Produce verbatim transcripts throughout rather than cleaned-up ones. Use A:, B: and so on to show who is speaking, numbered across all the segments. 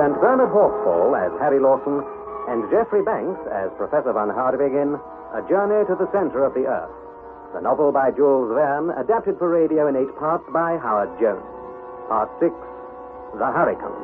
A: present Bernard Hawksfall as Harry Lawson and Geoffrey Banks as Professor Van Hardwig in A Journey to the Center of the Earth. The novel by Jules Verne, adapted for radio in eight parts by Howard Jones. Part six, The Hurricane.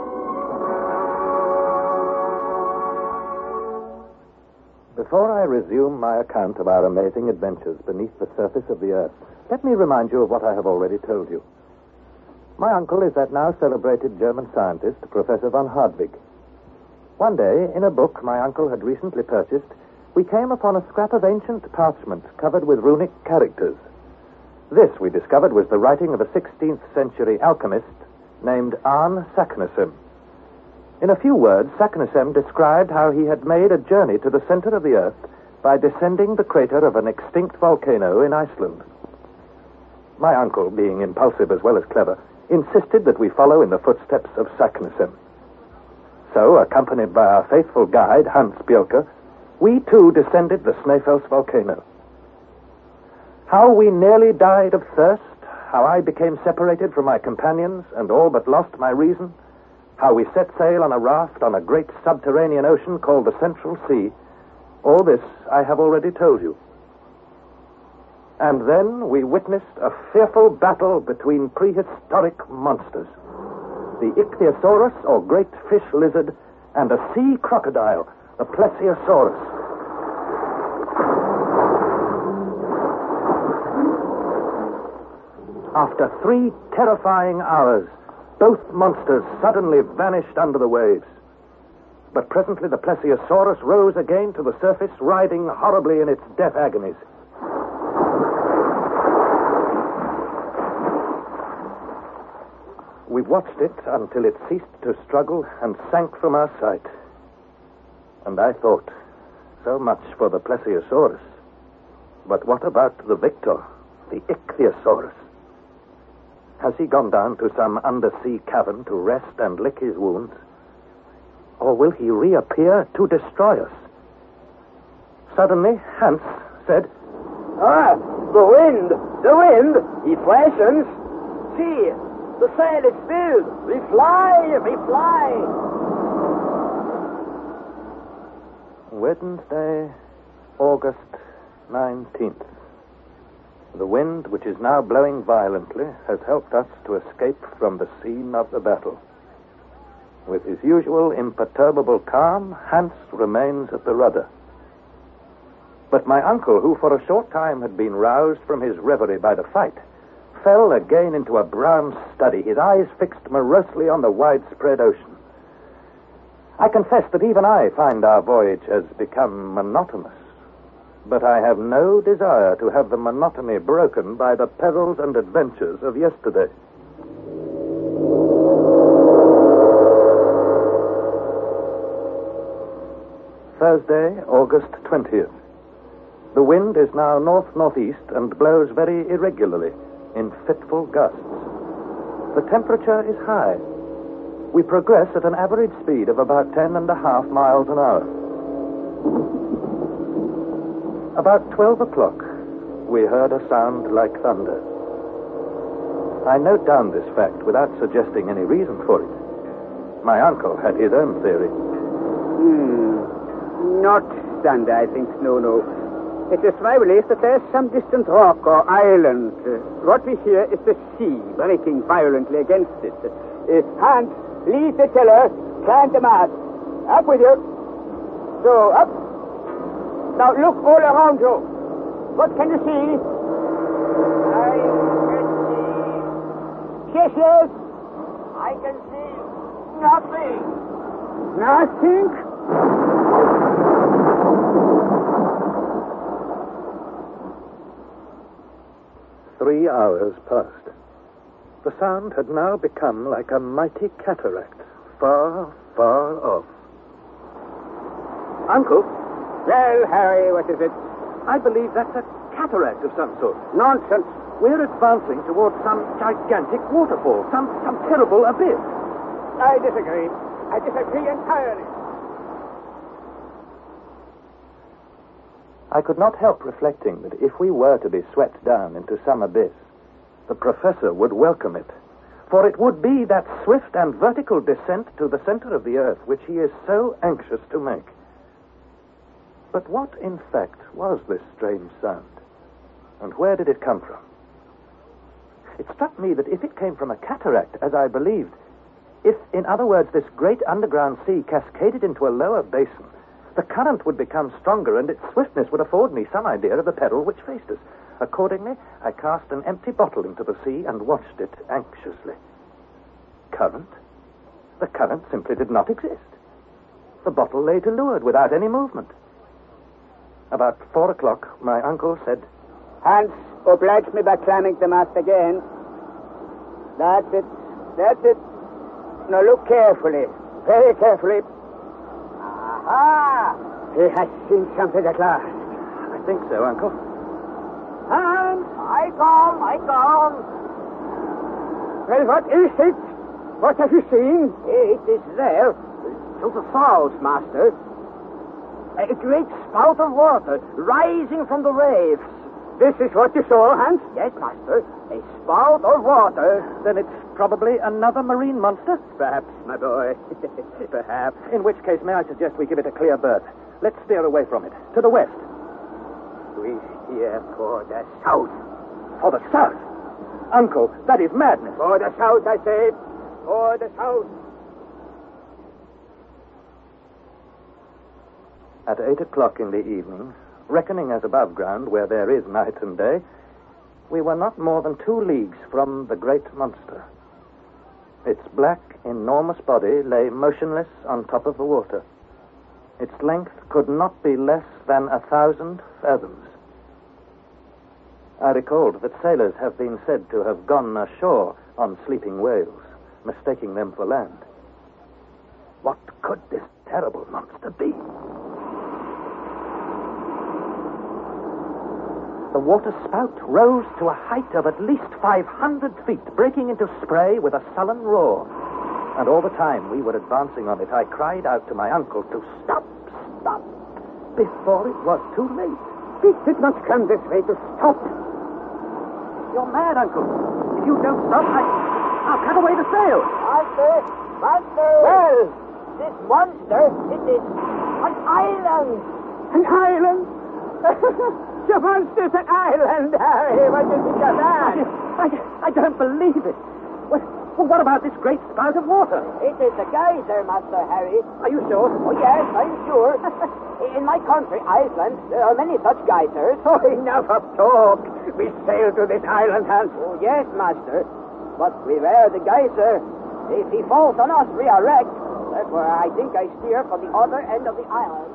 B: Before I resume my account of our amazing adventures beneath the surface of the Earth, let me remind you of what I have already told you. My uncle is that now celebrated German scientist, Professor Van Hardwig. One day, in a book my uncle had recently purchased, we came upon a scrap of ancient parchment covered with runic characters. This, we discovered, was the writing of a sixteenth century alchemist named Arne Saknussemm. In a few words, Saknussemm described how he had made a journey to the center of the Earth by descending the crater of an extinct volcano in Iceland. My uncle, being impulsive as well as clever, insisted that we follow in the footsteps of Saknussemm. So, accompanied by our faithful guide, Hans Bjelke, we too descended the Snæfellsnes volcano. How we nearly died of thirst, how I became separated from my companions and all but lost my reason, how we set sail on a raft on a great subterranean ocean called the Central Sea, all this I have already told you. And then we witnessed a fearful battle between prehistoric monsters. The Ichthyosaurus, or great fish lizard, and a sea crocodile, the Plesiosaurus. After three terrifying hours, both monsters suddenly vanished under the waves. But presently the Plesiosaurus rose again to the surface, writhing horribly in its death agonies. We watched it until it ceased to struggle and sank from our sight. And I thought, so much for the Plesiosaurus. But what about the victor, the Ichthyosaurus? Has he gone down to some undersea cavern to rest and lick his wounds? Or will he reappear to destroy us? Suddenly, Hans said,
C: Ah, the wind! The wind! He freshens! See! The sail is filled. We fly, we fly.
B: Wednesday, August nineteenth. The wind, which is now blowing violently, has helped us to escape from the scene of the battle. With his usual imperturbable calm, Hans remains at the rudder. But my uncle, who for a short time had been roused from his reverie by the fight, fell again into a brown study, his eyes fixed morosely on the widespread ocean. I confess that even I find our voyage has become monotonous, but I have no desire to have the monotony broken by the perils and adventures of yesterday. Thursday, August twentieth. The wind is now north-northeast and blows very irregularly, in fitful gusts. The temperature is high. We progress at an average speed of about ten and a half miles an hour. About twelve o'clock, we heard a sound like thunder. I note down this fact without suggesting any reason for it. My uncle had his own theory.
C: Hmm. Not thunder, I think. No, no. It is my belief that there's some distant rock or island. Uh, what we hear is the sea breaking violently against it. Uh, Hans, leave the tiller, climb the mast. Up with you. So, up. Now look all around you. What can you see? I can see... Yes, yes. I can see nothing. Nothing?
B: Three hours passed. The sound had now become like a mighty cataract, far, far off.
C: Uncle? Well, Harry, what is it?
B: I believe that's a cataract of some sort.
C: Nonsense.
B: We're advancing towards some gigantic waterfall, some, some terrible abyss.
C: I disagree. I disagree entirely.
B: I could not help reflecting that if we were to be swept down into some abyss, the professor would welcome it. For it would be that swift and vertical descent to the center of the earth which he is so anxious to make. But what, in fact, was this strange sound? And where did it come from? It struck me that if it came from a cataract, as I believed, if, in other words, this great underground sea cascaded into a lower basin, the current would become stronger and its swiftness would afford me some idea of the peril which faced us. Accordingly, I cast an empty bottle into the sea and watched it anxiously. Current? The current simply did not exist. The bottle lay to leeward without any movement. About four o'clock, my uncle said,
C: Hans, oblige me by climbing the mast again. That's it. That's it. Now look carefully. Very carefully. Aha! He has seen something at last.
B: I think so, Uncle.
C: Hans! I come, I come. Well, what is it? What have you seen? It is there. To the south, master. A great spout of water rising from the waves. This is what you saw, Hans? Yes, master. A spout of water.
B: Then it's probably another marine monster?
C: Perhaps, my boy. Perhaps.
B: In which case, may I suggest we give it a clear berth? Let's steer away from it. To the west.
C: We steer for the south.
B: For the south? Uncle, that is madness.
C: For the south, I say. For the south.
B: At eight o'clock in the evening, reckoning as above ground where there is night and day, we were not more than two leagues from the great monster. Its black, enormous body lay motionless on top of the water. Its length could not be less than a thousand fathoms. I recalled that sailors have been said to have gone ashore on sleeping whales, mistaking them for land. What could this terrible monster be? The water spout rose to a height of at least five hundred feet, breaking into spray with a sullen roar. And all the time we were advancing on it, I cried out to my uncle to stop, stop, before it was too late.
C: It did not come this way to stop.
B: You're mad, Uncle. If you don't stop, I, I'll cut away the sail.
D: Master, master.
C: Well,
D: This monster, it is an island.
C: an island? The monster's an island, Harry. What do you think of that?
B: I, I don't believe it. What, well, what about this great spout of water?
D: It is a geyser, Master Harry.
B: Are you sure?
D: Oh, yes, I'm sure. In my country, Iceland, there are many such geysers.
C: Oh, enough of talk. We sail to this island, Hans.
D: Oh, yes, Master. But beware the geyser. If he falls on us, we are wrecked. Therefore, I think I steer for the other end of the island.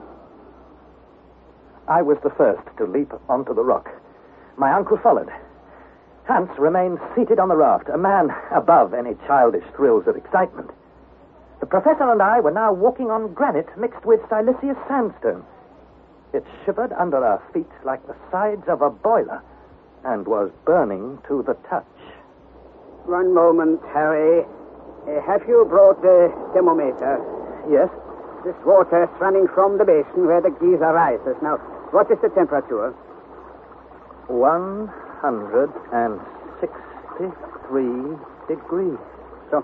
B: I was the first to leap onto the rock. My uncle followed. Hans remained seated on the raft, a man above any childish thrills of excitement. The professor and I were now walking on granite mixed with siliceous sandstone. It shivered under our feet like the sides of a boiler and was burning to the touch.
C: One moment, Harry. Uh, have you brought the thermometer?
B: Yes?
C: This water is running from the basin where the geyser rises. Now, what is the temperature?
B: one hundred sixty-three degrees.
C: So,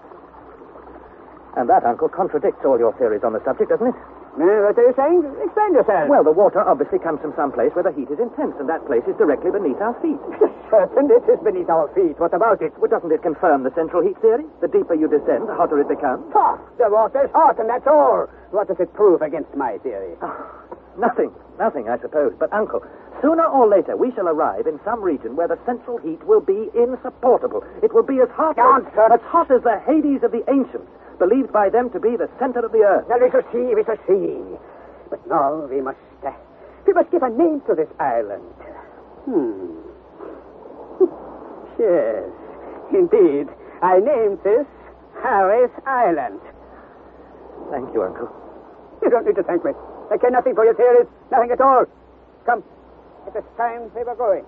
B: And that, Uncle, contradicts all your theories on the subject, doesn't it?
C: uh, what are you saying? Explain yourself.
B: Well, the water obviously comes from some place where the heat is intense, and that place is directly beneath our feet.
C: certain it is beneath our feet. What about it?
B: Well, doesn't it confirm the central heat theory? The deeper you descend, the hotter it becomes.
C: Hot. The water is hot, and that's all. What does it prove against my theory?
B: Oh, nothing. Nothing, I suppose. But, Uncle, sooner or later we shall arrive in some region where the central heat will be insupportable. It will be as hot as, as hot as the Hades of the ancients, believed by them to be the center of the earth.
C: Now, we shall see, we shall see. But now we must, uh, we must give a name to this island. Hmm. Yes, indeed. I named this Harry's Island.
B: Thank you, Uncle.
C: You don't need to thank me. I care nothing for your theories. Nothing at all. Come. It is time we were going.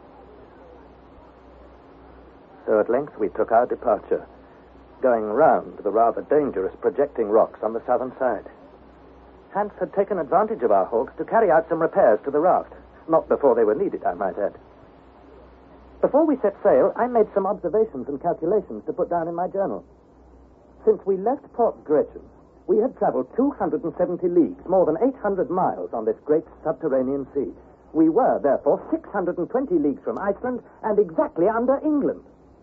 B: So at length we took our departure, going round the rather dangerous projecting rocks on the southern side. Hans had taken advantage of our halt to carry out some repairs to the raft. Not before they were needed, I might add. Before we set sail, I made some observations and calculations to put down in my journal. Since we left Port Gretchen, we had traveled two hundred seventy leagues, more than eight hundred miles on this great subterranean sea. We were, therefore, six hundred twenty leagues from Iceland and exactly under England.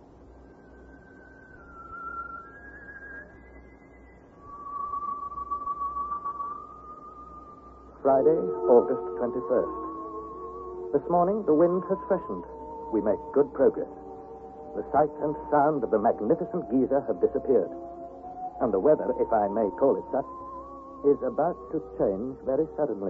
B: Friday, August twenty-first. This morning, the wind has freshened. We make good progress. The sight and sound of the magnificent geyser have disappeared. And the weather, if I may call it such, is about to change very suddenly.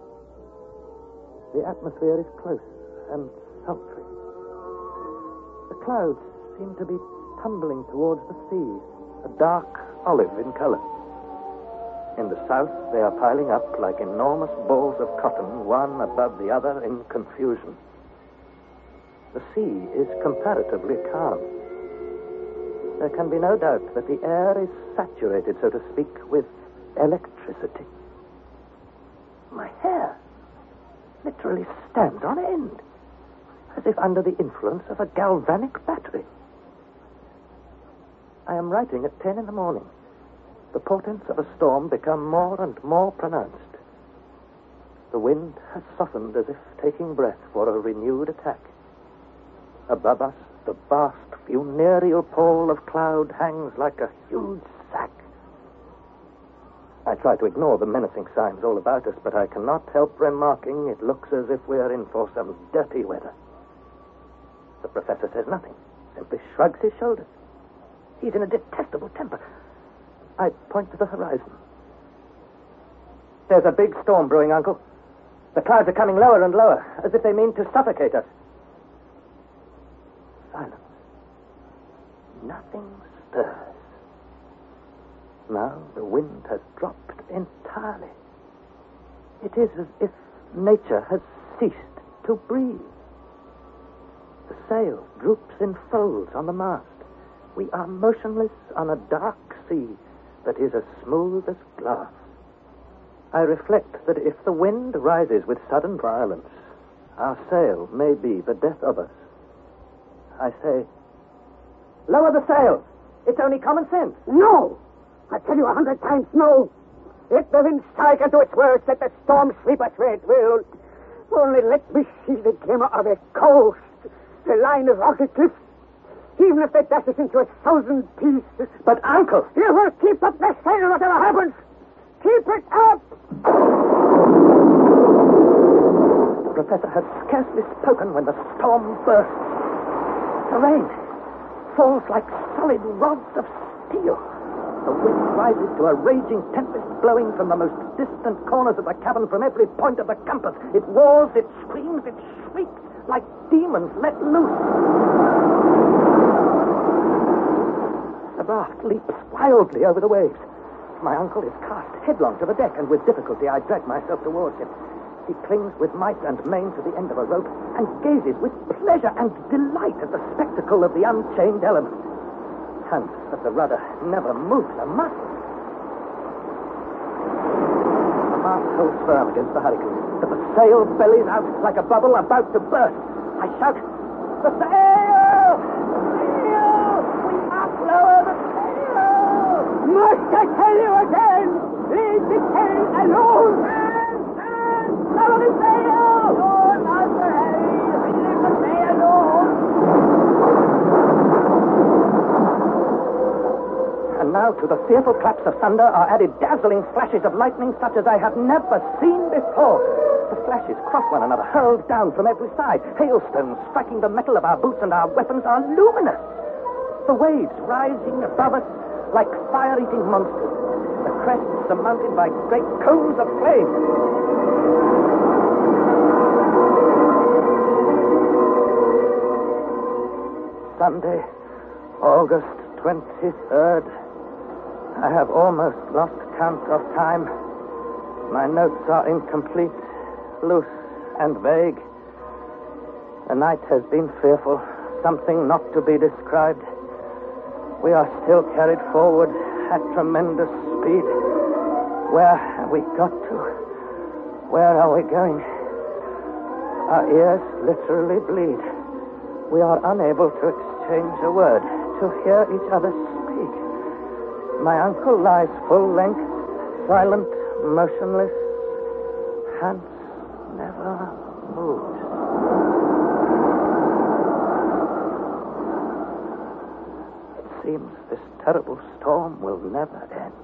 B: The atmosphere is close and sultry. The clouds seem to be tumbling towards the sea, a dark olive in color. In the south, they are piling up like enormous balls of cotton, one above the other in confusion. The sea is comparatively calm. There can be no doubt that the air is saturated, so to speak, with electricity. My hair literally stands on end, as if under the influence of a galvanic battery. I am writing at ten in the morning. The portents of a storm become more and more pronounced. The wind has softened as if taking breath for a renewed attack. Above us, the vast funereal pall of cloud hangs like a huge sack. I try to ignore the menacing signs all about us, but I cannot help remarking it looks as if we are in for some dirty weather. The professor says nothing, simply shrugs his shoulders. He's in a detestable temper. I point to the horizon. There's a big storm brewing, Uncle. The clouds are coming lower and lower, as if they mean to suffocate us. Silence. Nothing stirs. Now the wind has dropped entirely. It is as if nature has ceased to breathe. The sail droops in folds on the mast. We are motionless on a dark sea that is as smooth as glass. I reflect that if the wind rises with sudden violence, our sail may be the death of us. I say, lower the sail. It's only common sense.
C: No! I tell you a hundred times no. If the wind strike and do its worst, let the storm sweep us where it will. Only let me see the glimmer of a coast, the line of rocky cliffs. Even if they dash us into a thousand pieces.
B: But, Uncle...
C: You will keep up the sail whatever happens. Keep it up!
B: The professor had scarcely spoken when the storm burst. The rain falls like solid rods of steel. The wind rises to a raging tempest blowing from the most distant corners of the cabin, from every point of the compass. It roars, it screams, it shrieks like demons let loose. The raft leaps wildly over the waves. My uncle is cast headlong to the deck, and with difficulty I drag myself towards him. He clings with might and main to the end of a rope and gazes with pleasure and delight at the spectacle of the unchained element. And at the rudder never moves a muscle. The mast holds firm against the hurricane, but the sail bellies out like a bubble about to burst. I shout, the sail! Lower the sail!
C: Must I tell you again? Leave the sail alone!
D: Hands! Hands! Lower the sail! Lord, Master Harry! Leave the sail alone!
B: And now to the fearful claps of thunder are added dazzling flashes of lightning such as I have never seen before. The flashes cross one another, hurled down from every side. Hailstones striking the metal of our boots and our weapons are luminous. The waves rising above us like fire-eating monsters. The crests surmounted by great cones of flame. Sunday, August twenty-third. I have almost lost count of time. My notes are incomplete, loose, and vague. The night has been fearful, something not to be described. We are still carried forward at tremendous speed. Where have we got to? Where are we going? Our ears literally bleed. We are unable to exchange a word, to hear each other speak. My uncle lies full length, silent, motionless. Hans never moved. It seems this terrible storm will never end.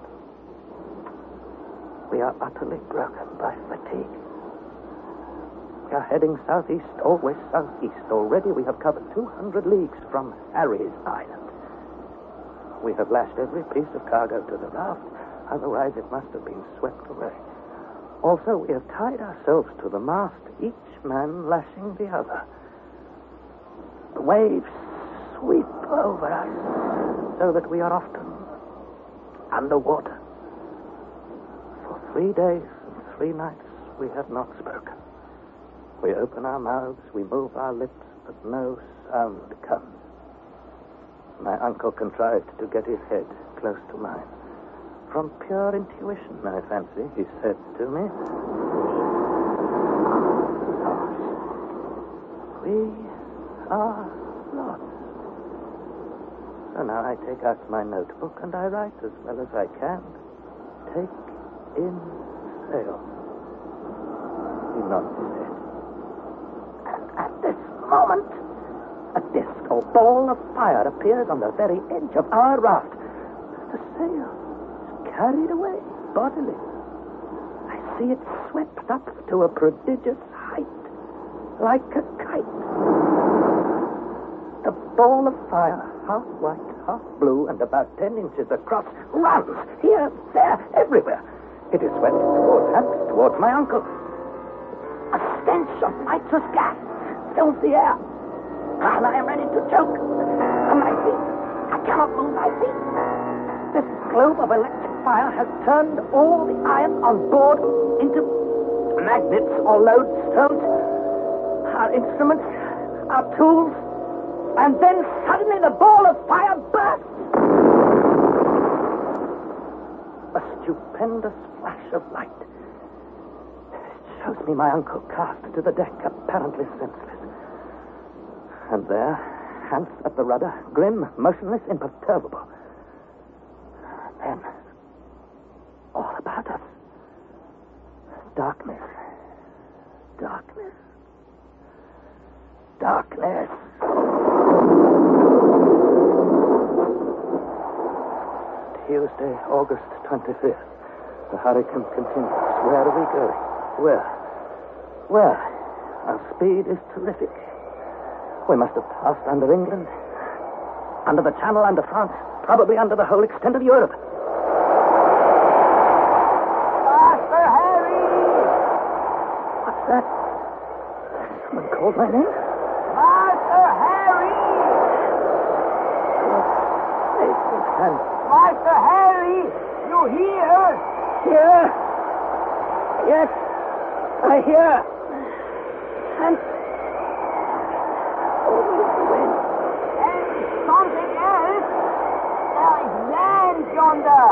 B: We are utterly broken by fatigue. We are heading southeast, always southeast. Already we have covered two hundred leagues from Harry's Island. We have lashed every piece of cargo to the raft, otherwise it must have been swept away. Also, we have tied ourselves to the mast, each man lashing the other. The waves sweep over us, so that we are often underwater. For three days and three nights, we have not spoken. We open our mouths, we move our lips, but no sound comes. My uncle contrived to get his head close to mine. From pure intuition, I fancy, he said to me, "We are lost." So now I take out my notebook and I write as well as I can. Take in sail. He nods his head. And at this moment, a disc or ball of fire appears on the very edge of our raft. The sail is carried away bodily. I see it swept up to a prodigious height, like a kite. The ball of fire, half white, half blue, and about ten inches across, runs here, there, everywhere. It is swept towards Hans, towards my uncle. A stench of nitrous gas fills the air. And I am ready to choke. On my feet. I cannot move my feet. This globe of electric fire has turned all the iron on board into magnets or lodestones. Our instruments, our tools, and then suddenly the ball of fire bursts. A stupendous flash of light. It shows me my uncle cast to the deck, apparently senseless. And there, Hans at the rudder, grim, motionless, imperturbable. Then, all about us, darkness, darkness, darkness. Tuesday, August twenty-fifth. The hurricane continues. Where are we going? Where? Where? Our speed is terrific. We must have passed under England, under the Channel, under France, probably under the whole extent of Europe.
D: Master Harry!
B: What's that? Someone called my name?
D: Master Harry!
B: Hans.
D: Master Harry! You hear?
B: Here? Yes, I hear. Hans.
D: And something else. There is land yonder.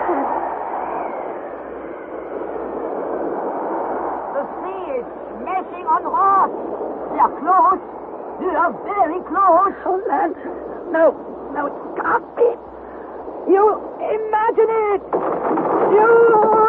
D: The sea is smashing on rocks. We are close. We are very close.
B: Oh, land. No, no, it can't be. You imagine it. You...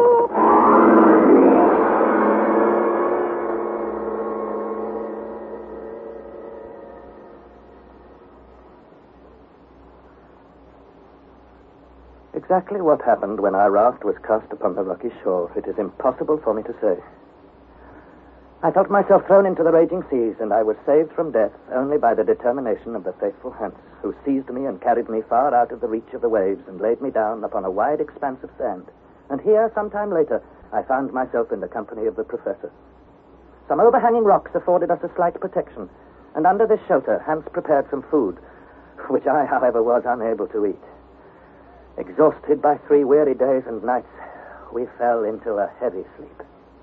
B: Exactly what happened when our raft was cast upon the rocky shore, it is impossible for me to say. I felt myself thrown into the raging seas, and I was saved from death only by the determination of the faithful Hans, who seized me and carried me far out of the reach of the waves and laid me down upon a wide expanse of sand. And here, some time later, I found myself in the company of the professor. Some overhanging rocks afforded us a slight protection, and under this shelter, Hans prepared some food, which I, however, was unable to eat. Exhausted by three weary days and nights, we fell into a heavy sleep.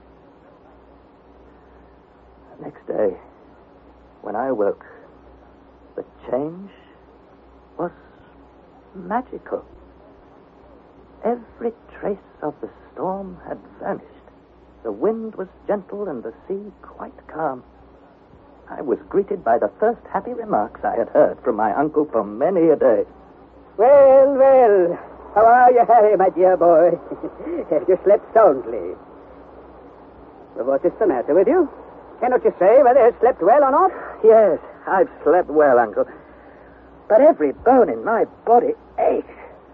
B: The next day, when I awoke, the change was magical. Every trace of the storm had vanished. The wind was gentle and the sea quite calm. I was greeted by the first happy remarks I had heard from my uncle for many a day.
C: Well, well. How are you, Harry, my dear boy? Have you slept soundly? Well, what is the matter with you? Cannot you say whether you slept well or not?
B: Yes, I've slept well, Uncle. But every bone in my body aches.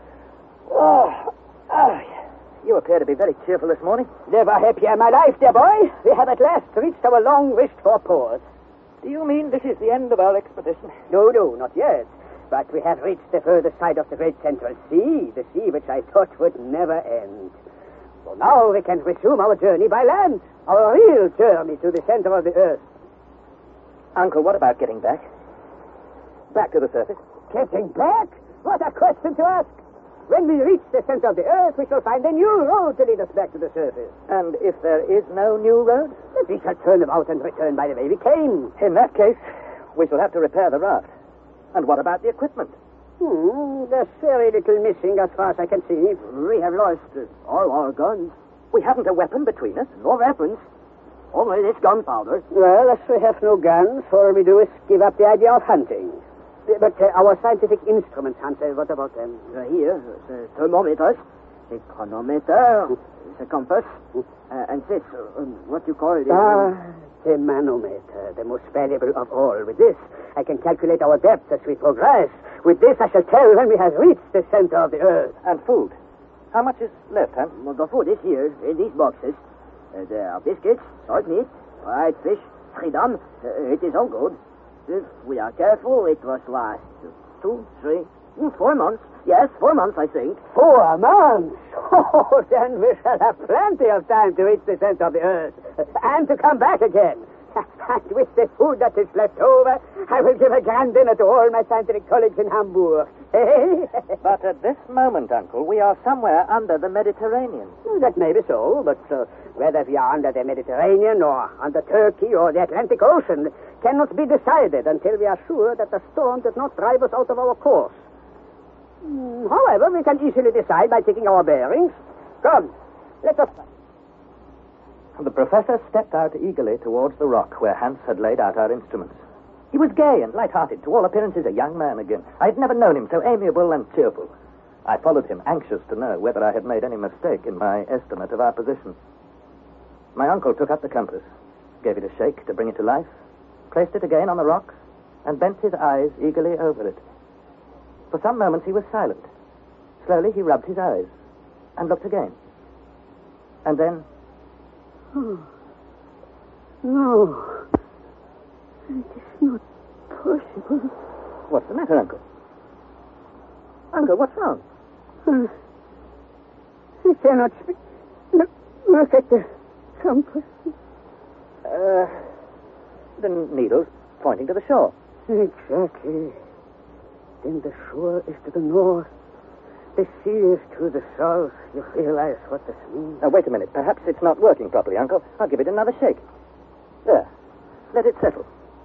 B: Oh, oh, you appear to be very cheerful this morning.
C: Never happier in my life, dear boy. We have at last reached our long-wished-for port.
B: Do you mean this is the end of our expedition?
C: No, no, not yet. But we have reached the further side of the great central sea, the sea which I thought would never end. So now we can resume our journey by land, our real journey to the center of the earth.
B: Uncle, what about getting back? Back to the surface?
C: Getting back? What a question to ask. When we reach the center of the earth, we shall find a new road to lead us back to the surface.
B: And if there is no new road?
C: We shall turn about and return by the way we came.
B: In that case, we shall have to repair the raft. And what about the equipment?
C: Hmm, there's very little missing as far as I can see. We have lost uh, all our guns.
B: We haven't a weapon between us.
C: No weapons. Only this gunpowder. Well, as we have no guns, all we do is give up the idea of hunting. But uh, our scientific instruments, Hunter, what about them?
D: Uh, here, the thermometers, the chronometer, the compass, uh, and this, uh, what you call it?
C: Ah, the manometer, the most valuable of all. With this, I can calculate our depth as we progress. With this, I shall tell when we have reached the center of the earth.
B: And food. How much is left, huh?
D: Well, the food is here, in these boxes. Uh, there are biscuits, salt meat, fried fish, freedom. Uh, it is all good. If we are careful, it was last two, three, four months. Yes, four months, I think.
C: Four months? Oh, then we shall have plenty of time to reach the center of the earth. And to come back again. And with the food that is left over, I will give a grand dinner to all my scientific colleagues in Hamburg.
B: But at this moment, Uncle, we are somewhere under the Mediterranean.
C: That may be so, but uh, whether we are under the Mediterranean or under Turkey or the Atlantic Ocean cannot be decided until we are sure that the storm does not drive us out of our course. Mm, however, we can easily decide by taking our bearings. Come, let us...
B: The professor stepped out eagerly towards the rock where Hans had laid out our instruments. He was gay and light-hearted, to all appearances a young man again. I had never known him so amiable and cheerful. I followed him, anxious to know whether I had made any mistake in my estimate of our position. My uncle took up the compass, gave it a shake to bring it to life, placed it again on the rocks, and bent his eyes eagerly over it. For some moments he was silent. Slowly he rubbed his eyes and looked again. And then...
C: Oh, no. It is not possible.
B: What's the matter, Uncle? Uncle, what's wrong?
C: Uh, I cannot speak. Look, look at the compass.
B: Uh, the needle's pointing to the shore.
C: Exactly. Then the shore is to the north. The sea is to the south. You realize what this means?
B: Now, wait a minute. Perhaps it's not working properly, Uncle. I'll give it another shake. There. Let it settle.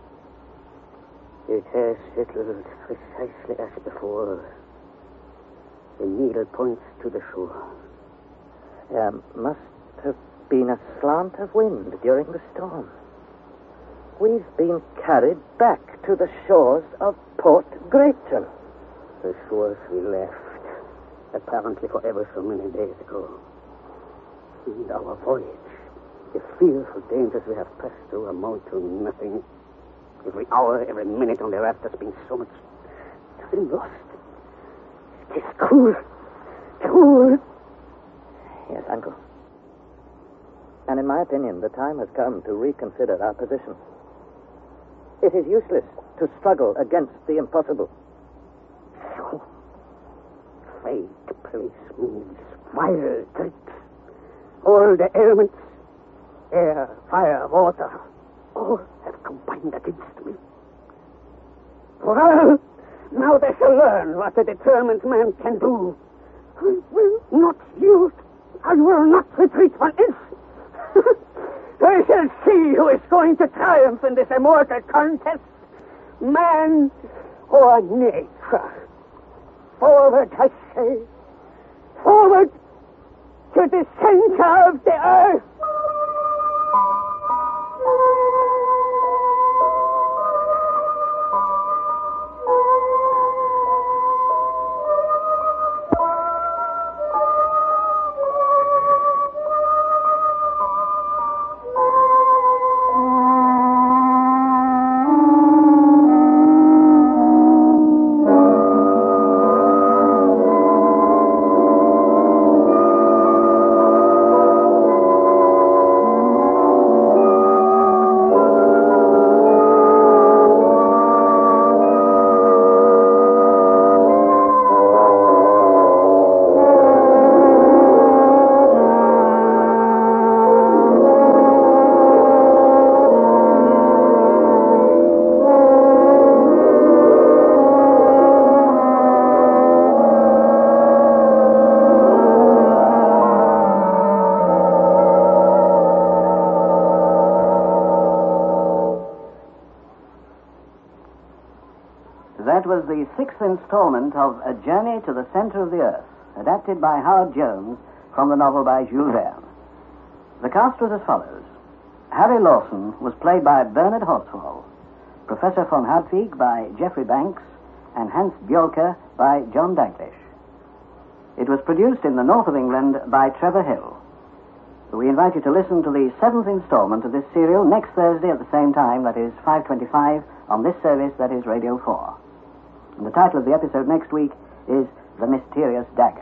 C: It has settled precisely as before. The needle points to the shore.
B: There must have been a slant of wind during the storm. We've been carried back to the shores of Port Gratien.
C: The shores we left, apparently for ever so many days ago. And our voyage, the fearful dangers we have passed through amount to nothing. Every hour, every minute on the raft has been so much time lost. It is cruel. Cruel.
B: Yes, Uncle. And in my opinion, the time has come to reconsider our position. It is useless to struggle against the impossible.
C: So, fate plays moves, wild tricks. All the elements, air, fire, water, all have combined against me. Well, now they shall learn what a determined man can do. I will not yield. I will not retreat one inch. I shall see who is going to triumph in this immortal contest. Man or nature. Forward, I say. Forward to the center of the earth.
E: sixth installment of A Journey to the Center of the Earth, adapted by Howard Jones from the novel by Jules Verne. The cast was as follows. Harry Lawson was played by Bernard Horsfall, Professor von Hartwig by Geoffrey Banks, and Hans Bjorker by John Daglish. It was produced in the north of England by Trevor Hill. We invite you to listen to the seventh installment of this serial next Thursday at the same time, that is five twenty-five, on this service, that is Radio four. And the title of the episode next week is The Mysterious Dagger.